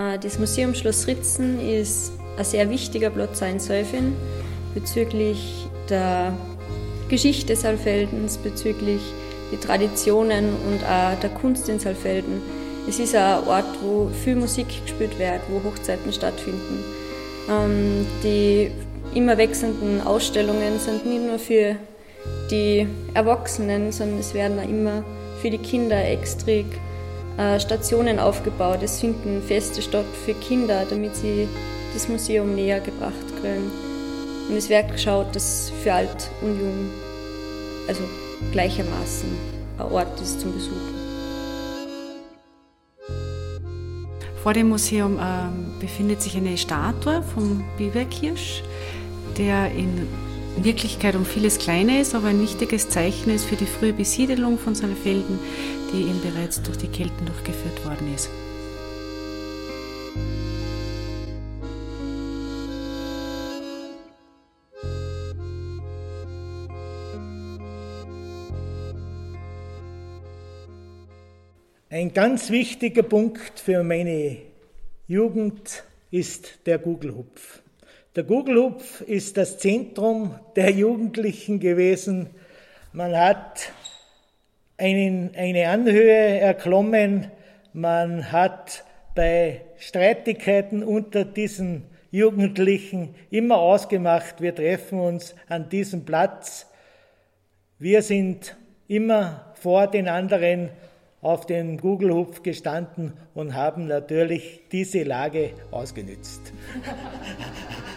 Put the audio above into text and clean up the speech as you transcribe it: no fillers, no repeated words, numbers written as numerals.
Das Museum Schloss Ritzen ist ein sehr wichtiger Platz in Saalfelden bezüglich der Geschichte Saalfeldens, bezüglich die Traditionen und auch der Kunst in Saalfelden. Es ist ein Ort, wo viel Musik gespielt wird, wo Hochzeiten stattfinden. Die immer wechselnden Ausstellungen sind nicht nur für die Erwachsenen, sondern es werden auch immer für die Kinder extra Stationen aufgebaut. Es finden Feste statt für Kinder, damit sie das Museum näher gebracht kriegen. Und es wird geschaut, dass für alt und jung, also gleichermaßen, ein Ort ist zum Besuchen. Vor dem Museum befindet sich eine Statue vom Biberkirsch, der in Wirklichkeit um vieles kleiner ist, aber ein wichtiges Zeichen ist für die frühe Besiedelung von Saalfelden, die eben bereits durch die Kelten durchgeführt worden ist. Ein ganz wichtiger Punkt für meine Jugend ist der Gugelhupf. Der Gugelhupf ist das Zentrum der Jugendlichen gewesen. Man hat eine Anhöhe erklommen, man hat bei Streitigkeiten unter diesen Jugendlichen immer ausgemacht, wir treffen uns an diesem Platz. Wir sind immer vor den anderen auf den Gugelhupf gestanden und haben natürlich diese Lage ausgenützt.